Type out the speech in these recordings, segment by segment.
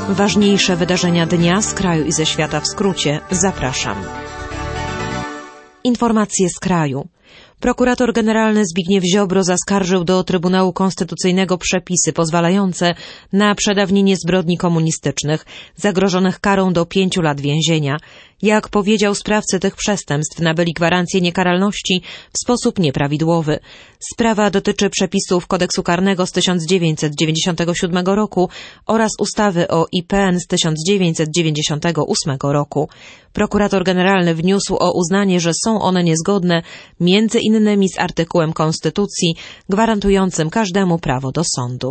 Ważniejsze wydarzenia dnia z kraju i ze świata w skrócie. Zapraszam. Informacje z kraju. Prokurator generalny Zbigniew Ziobro zaskarżył do Trybunału Konstytucyjnego przepisy pozwalające na przedawnienie zbrodni komunistycznych, zagrożonych karą do 5 lat więzienia. Jak powiedział, sprawcy tych przestępstw nabyli gwarancję niekaralności w sposób nieprawidłowy. Sprawa dotyczy przepisów Kodeksu Karnego z 1997 roku oraz ustawy o IPN z 1998 roku. Prokurator generalny wniósł o uznanie, że są one niezgodne między innymi z artykułem Konstytucji gwarantującym każdemu prawo do sądu.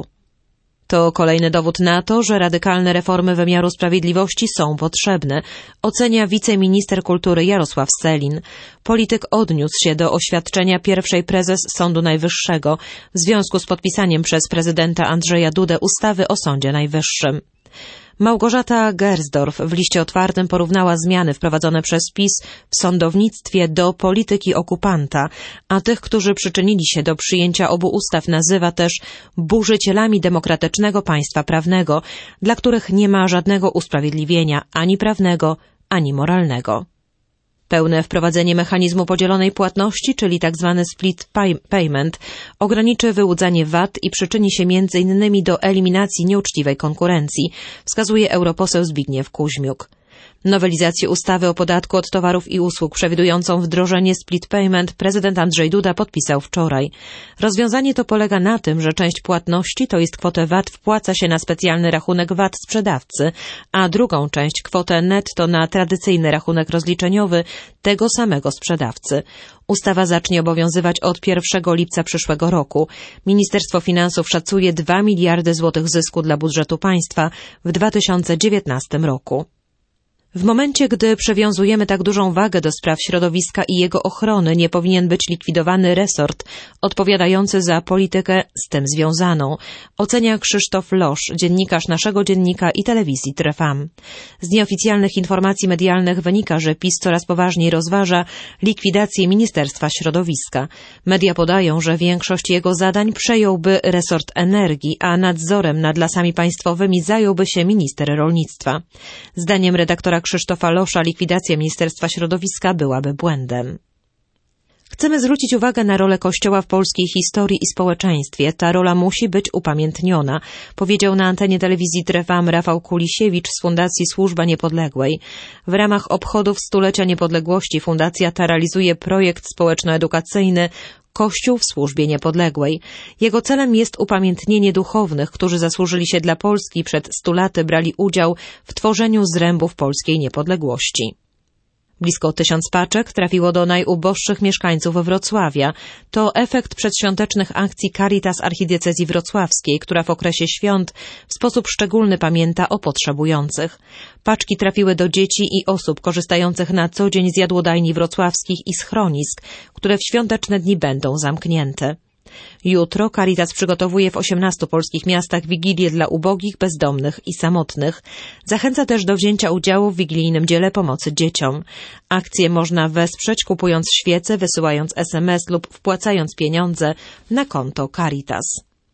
To kolejny dowód na to, że radykalne reformy wymiaru sprawiedliwości są potrzebne, ocenia wiceminister kultury Jarosław Sellin. Polityk odniósł się do oświadczenia pierwszej prezes Sądu Najwyższego w związku z podpisaniem przez prezydenta Andrzeja Dudę ustawy o Sądzie Najwyższym. Małgorzata Gersdorf w liście otwartym porównała zmiany wprowadzone przez PiS w sądownictwie do polityki okupanta, a tych, którzy przyczynili się do przyjęcia obu ustaw, nazywa też burzycielami demokratycznego państwa prawnego, dla których nie ma żadnego usprawiedliwienia ani prawnego, ani moralnego. Pełne wprowadzenie mechanizmu podzielonej płatności, czyli tzw. split payment, ograniczy wyłudzanie VAT i przyczyni się m.in. do eliminacji nieuczciwej konkurencji, wskazuje europoseł Zbigniew Kuźmiuk. Nowelizację ustawy o podatku od towarów i usług przewidującą wdrożenie split payment prezydent Andrzej Duda podpisał wczoraj. Rozwiązanie to polega na tym, że część płatności, to jest kwotę VAT, wpłaca się na specjalny rachunek VAT sprzedawcy, a drugą część, kwotę netto, na tradycyjny rachunek rozliczeniowy tego samego sprzedawcy. Ustawa zacznie obowiązywać od 1 lipca przyszłego roku. Ministerstwo Finansów szacuje 2 miliardy złotych zysku dla budżetu państwa w 2019 roku. W momencie, gdy przywiązujemy tak dużą wagę do spraw środowiska i jego ochrony, nie powinien być likwidowany resort odpowiadający za politykę z tym związaną, ocenia Krzysztof Losz, dziennikarz naszego dziennika i telewizji Trefam. Z nieoficjalnych informacji medialnych wynika, że PiS coraz poważniej rozważa likwidację Ministerstwa Środowiska. Media podają, że większość jego zadań przejąłby resort energii, a nadzorem nad lasami państwowymi zająłby się minister rolnictwa. Zdaniem redaktora Krzysztofa Losza likwidacja Ministerstwa Środowiska byłaby błędem. Chcemy zwrócić uwagę na rolę Kościoła w polskiej historii i społeczeństwie. Ta rola musi być upamiętniona, powiedział na antenie telewizji Trefam Rafał Kulisiewicz z Fundacji Służba Niepodległej. W ramach obchodów stulecia niepodległości fundacja ta realizuje projekt społeczno-edukacyjny Kościół w służbie niepodległej. Jego celem jest upamiętnienie duchownych, którzy zasłużyli się dla Polski, przed 100 laty brali udział w tworzeniu zrębów polskiej niepodległości. Blisko 1000 paczek trafiło do najuboższych mieszkańców Wrocławia. To efekt przedświątecznych akcji Caritas Archidiecezji Wrocławskiej, która w okresie świąt w sposób szczególny pamięta o potrzebujących. Paczki trafiły do dzieci i osób korzystających na co dzień z jadłodajni wrocławskich i schronisk, które w świąteczne dni będą zamknięte. Jutro Caritas przygotowuje w 18 polskich miastach wigilię dla ubogich, bezdomnych i samotnych. Zachęca też do wzięcia udziału w wigilijnym dziele pomocy dzieciom. Akcję można wesprzeć kupując świece, wysyłając SMS lub wpłacając pieniądze na konto Caritas.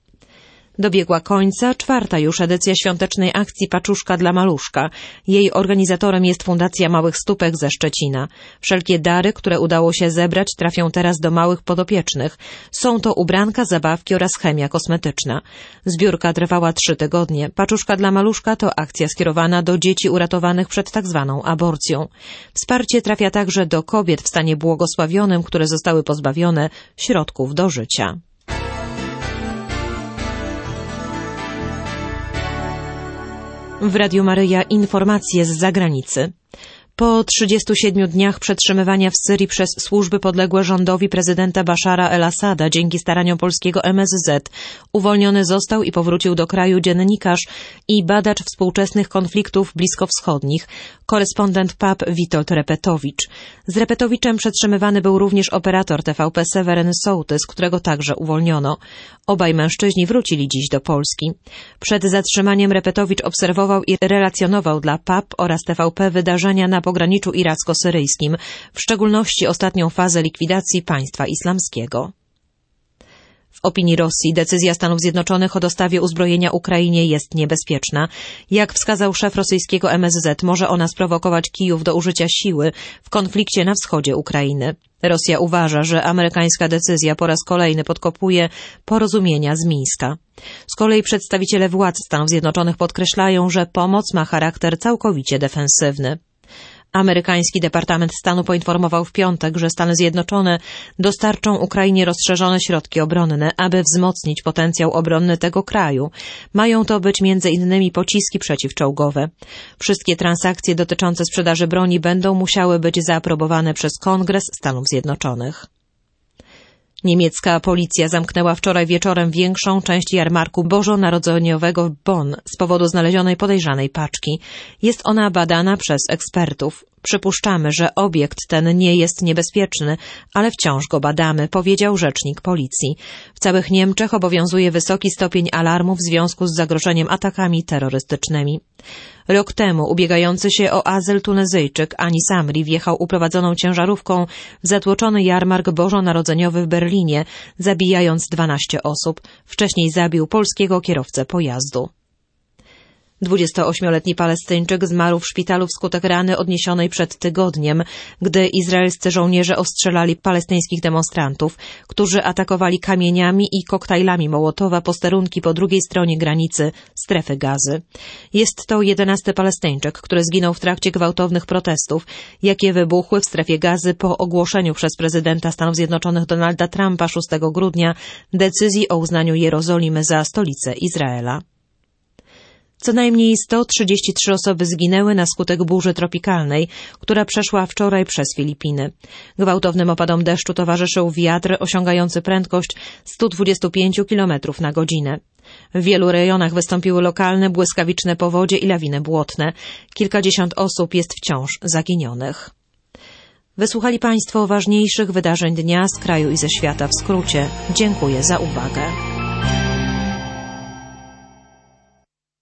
Dobiegła końca 4. już edycja świątecznej akcji Paczuszka dla Maluszka. Jej organizatorem jest Fundacja Małych Stópek ze Szczecina. Wszelkie dary, które udało się zebrać, trafią teraz do małych podopiecznych. Są to ubranka, zabawki oraz chemia kosmetyczna. Zbiórka trwała 3 tygodnie. Paczuszka dla Maluszka to akcja skierowana do dzieci uratowanych przed tzw. aborcją. Wsparcie trafia także do kobiet w stanie błogosławionym, które zostały pozbawione środków do życia. W Radiu Maryja informacje z zagranicy. Po 37 dniach przetrzymywania w Syrii przez służby podległe rządowi prezydenta Baszara el-Assada dzięki staraniom polskiego MSZ uwolniony został i powrócił do kraju dziennikarz i badacz współczesnych konfliktów bliskowschodnich, korespondent PAP Witold Repetowicz. Z Repetowiczem przetrzymywany był również operator TVP Seweryn Sołtys, którego także uwolniono. Obaj mężczyźni wrócili dziś do Polski. Przed zatrzymaniem Repetowicz obserwował i relacjonował dla PAP oraz TVP wydarzenia na pograniczu iracko-syryjskim, w szczególności ostatnią fazę likwidacji państwa islamskiego. W opinii Rosji decyzja Stanów Zjednoczonych o dostawie uzbrojenia Ukrainie jest niebezpieczna. Jak wskazał szef rosyjskiego MSZ, może ona sprowokować Kijów do użycia siły w konflikcie na wschodzie Ukrainy. Rosja uważa, że amerykańska decyzja po raz kolejny podkopuje porozumienia z Mińska. Z kolei przedstawiciele władz Stanów Zjednoczonych podkreślają, że pomoc ma charakter całkowicie defensywny. Amerykański Departament Stanu poinformował w piątek, że Stany Zjednoczone dostarczą Ukrainie rozszerzone środki obronne, aby wzmocnić potencjał obronny tego kraju. Mają to być m.in. pociski przeciwczołgowe. Wszystkie transakcje dotyczące sprzedaży broni będą musiały być zaaprobowane przez Kongres Stanów Zjednoczonych. Niemiecka policja zamknęła wczoraj wieczorem większą część jarmarku bożonarodzeniowego w Bonn z powodu znalezionej podejrzanej paczki. Jest ona badana przez ekspertów. Przypuszczamy, że obiekt ten nie jest niebezpieczny, ale wciąż go badamy, powiedział rzecznik policji. W całych Niemczech obowiązuje wysoki stopień alarmu w związku z zagrożeniem atakami terrorystycznymi. Rok temu ubiegający się o azyl Tunezyjczyk Ani Samri wjechał uprowadzoną ciężarówką w zatłoczony jarmark bożonarodzeniowy w Berlinie, zabijając 12 osób. Wcześniej zabił polskiego kierowcę pojazdu. 28-letni Palestyńczyk zmarł w szpitalu wskutek rany odniesionej przed tygodniem, gdy izraelscy żołnierze ostrzelali palestyńskich demonstrantów, którzy atakowali kamieniami i koktajlami Mołotowa posterunki po drugiej stronie granicy strefy Gazy. Jest to 11. Palestyńczyk, który zginął w trakcie gwałtownych protestów, jakie wybuchły w strefie Gazy po ogłoszeniu przez prezydenta Stanów Zjednoczonych Donalda Trumpa 6 grudnia decyzji o uznaniu Jerozolimy za stolicę Izraela. Co najmniej 133 osoby zginęły na skutek burzy tropikalnej, która przeszła wczoraj przez Filipiny. Gwałtownym opadom deszczu towarzyszył wiatr osiągający prędkość 125 km na godzinę. W wielu rejonach wystąpiły lokalne, błyskawiczne powodzie i lawiny błotne. Kilkadziesiąt osób jest wciąż zaginionych. Wysłuchali Państwo ważniejszych wydarzeń dnia z kraju i ze świata w skrócie. Dziękuję za uwagę.